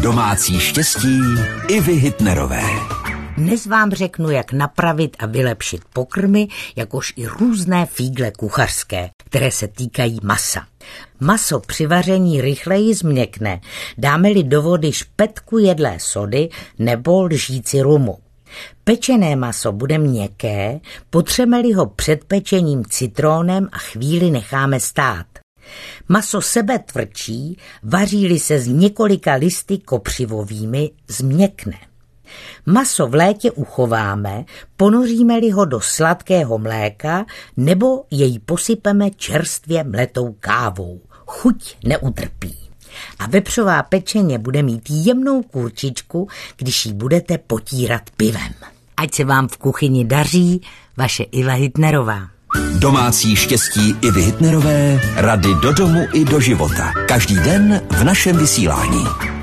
Domácí štěstí Ivy Hitnerové. Dnes vám řeknu, jak napravit a vylepšit pokrmy, jakož i různé fígle kuchařské, které se týkají masa. Maso při vaření rychleji změkne, dáme-li do vody špetku jedlé sody nebo lžíci rumu. Pečené maso bude měkké, potřeme-li ho před pečením citrónem a chvíli necháme stát. Maso sebe tvrdší, vaří-li se s několika listy kopřivovými, změkne. Maso v létě uchováme, ponoříme-li ho do sladkého mléka nebo jej posypeme čerstvě mletou kávou. Chuť neutrpí. A vepřová pečeně bude mít jemnou kurčičku, když ji budete potírat pivem. Ať se vám v kuchyni daří, vaše Iva Hitnerová. Domácí štěstí Ivy Hitnerové, rady do domu i do života. Každý den v našem vysílání.